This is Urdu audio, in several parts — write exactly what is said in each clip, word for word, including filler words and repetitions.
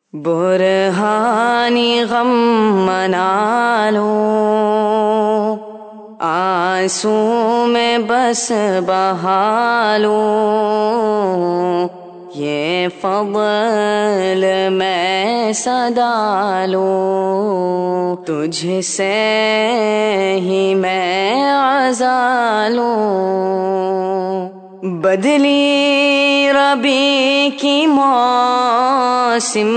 برہانی غم منا لو، آنسو میں بس بہا لو، یہ فضل میں صدا لوں، تجھ سے ہی میں عزا لوں۔ بدلی ربی کی موسم،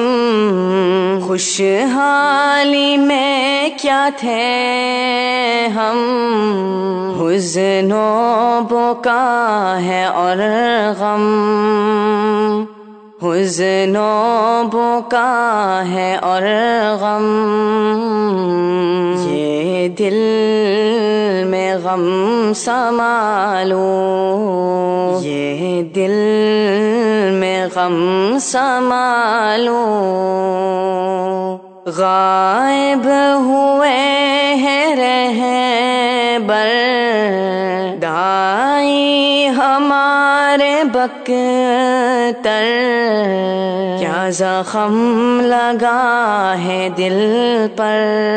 خوشحالی میں کیا تھے ہم، حزن و بکا ہے اور غم، حزن و بکا ہے اور غم، یہ دل میں غم سنبھالو، یہ دل میں غم سنبھالو۔ غائب ہوئے ہیں رہبر داعی ہمارے بکتر، کیا زخم لگا ہے دل پر،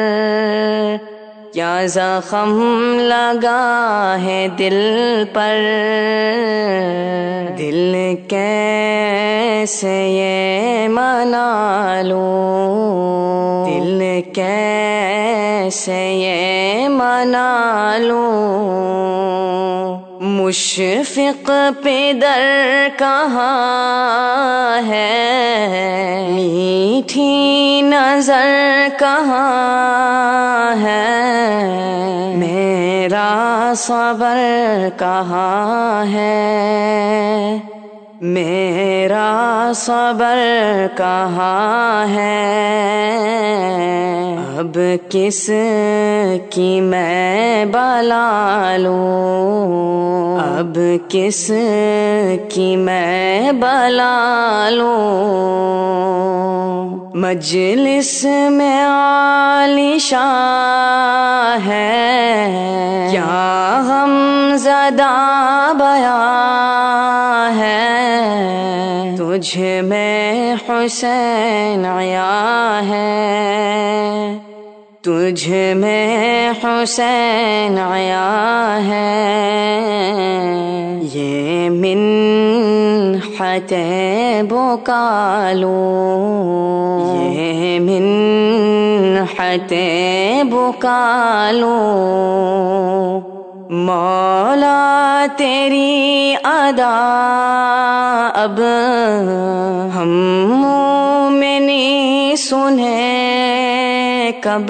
کیا زخم لگا ہے دل پر، دل کیسے یہ منا لوں، دل کیسے یہ منا لوں۔ مشفق پدر کہاں ہے، میٹھی نظر کہاں ہے، میرا صبر کہاں ہے، میرا صبر کہاں ہے، اب کس کی میں بلا لوں، اب کس کی میں بلا لوں۔ مجلس میں عالی شان ہے، کیا غم زدہ بیان ہے، تجھ میں حسین عیاں ہے، تجھ میں حسین عیاں ہے، یہ منحت بکا لوں، یہ منحت بکا لوں۔ مولا تیری ادا اب ہم مومنی سنیں کب،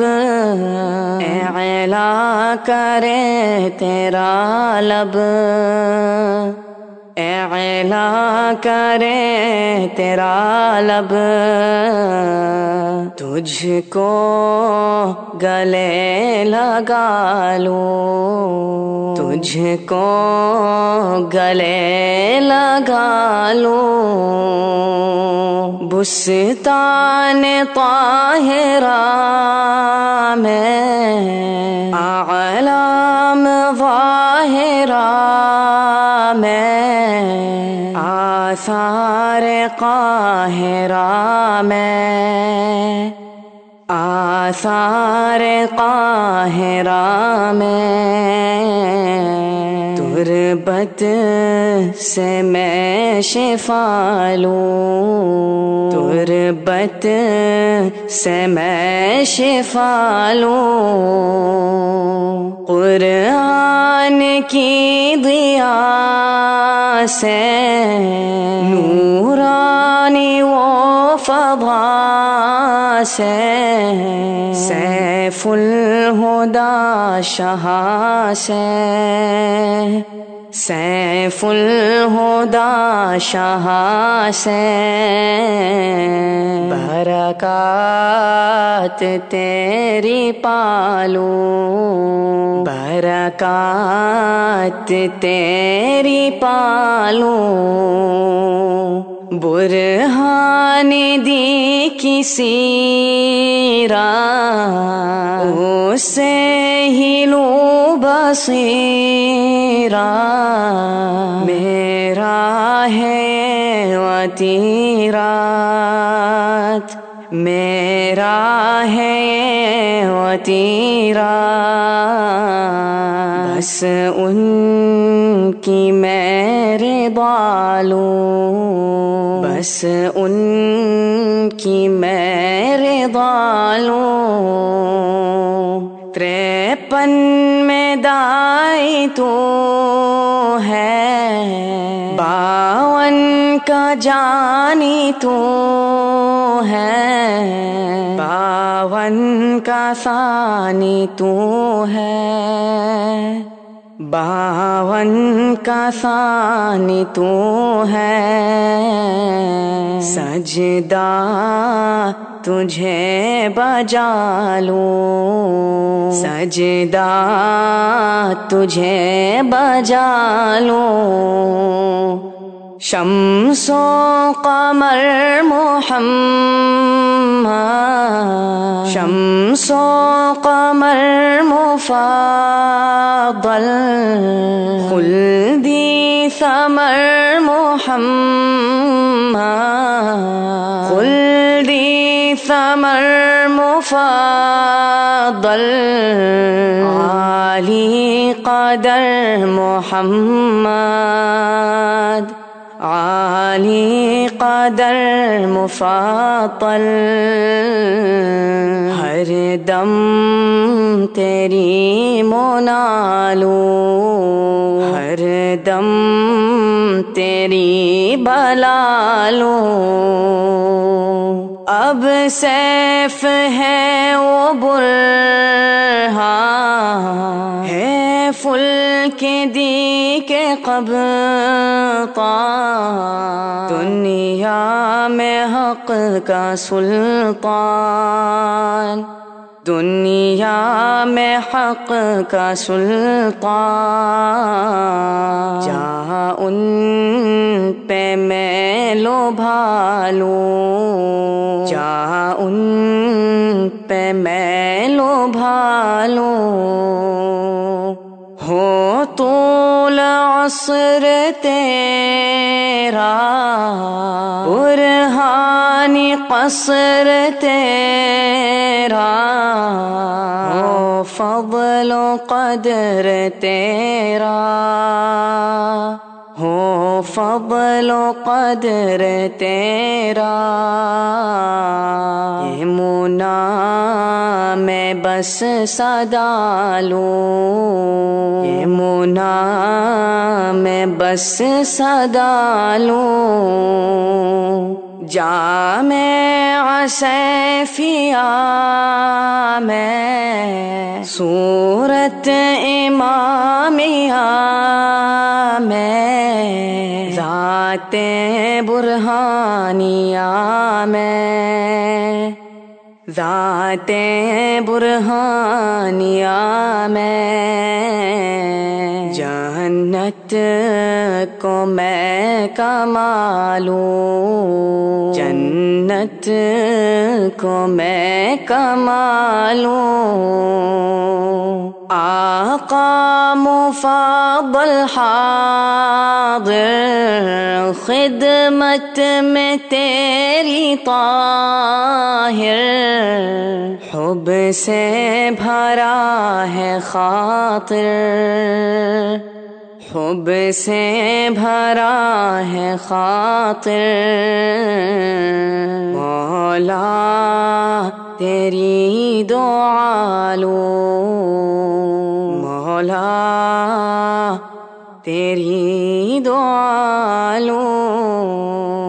اعلیٰ کرے تیرا لب، اعلیٰ کرے تیرا لب، تجھ کو گلے لگا لوں، تجھ کو گلے لگا لوں۔ بستان طاہرہ میں اعلام ظاہرہ میں، آثار قاہرہ میں، آثار قاہرہ میں، تربت سے میں شفا لوں، تربت سے میں شفا لوں۔ قرآن کی ضیاء سے نورانی و فضا سے، سیف الہدی شاہ سے، سیف الہدی شاہ سے، برکات تیری پالوں، برکات تیری پالوں۔ برہان دی کی سیرت اس سے ہی لوں بصیرت، میرا ہے وتیرات، میرا ہے یہ وتیرا، بس ان کی میں رضا لوں، بس ان کی میں رضا لوں۔ تریپن میں دائی تو ہے، باون کا جانی تو ہے، باون کا ثانی تو ہے، باون کا ثانی تو ہے۔ سجدہ تجھے بجا لوں، سجدہ تجھے بجا لوں۔ شمس و قمر محمد، شمس و قمر مفضل، خلدی ثمر محمد، خلدی ثمر مفضل، عالی قدر محمد، عالی قدر مفضل۔ ہر دم تیری منالوں، ہر دم تیری بلالوں۔ اب سیف ہے وہ برہاں، ہے فلک دی کے قبطان، دنیا میں حق کا سلطان، دنیا میں حق کا سلطان۔ جہاں ان پہ میں لوبھا لوں، جہاں ان پہ میں لوبھا لوں۔ ہو طول عصر تیرا، برہانی قصر تیرا، ہو فضل و قدر تیرا، ہو فضل و قدر تیرا۔ یہ منا میں بس صدا لوں، یہ منا میں بس صدا لوں۔ جامع سیفیہ میں، صورت امامیہ میں، ذات برہانیہ میں، ذات برہانیہ میں۔ جنت کو میں کمالوں، جنت کو میں کمالوں۔ آقا مفضل حاضر، خدمت میں تیری طاہر، حب سے بھرا ہے خاطر، حب سے بھرا ہے خاطر۔ مولا تیری دعا لوں، مولا تیری دعا لوں۔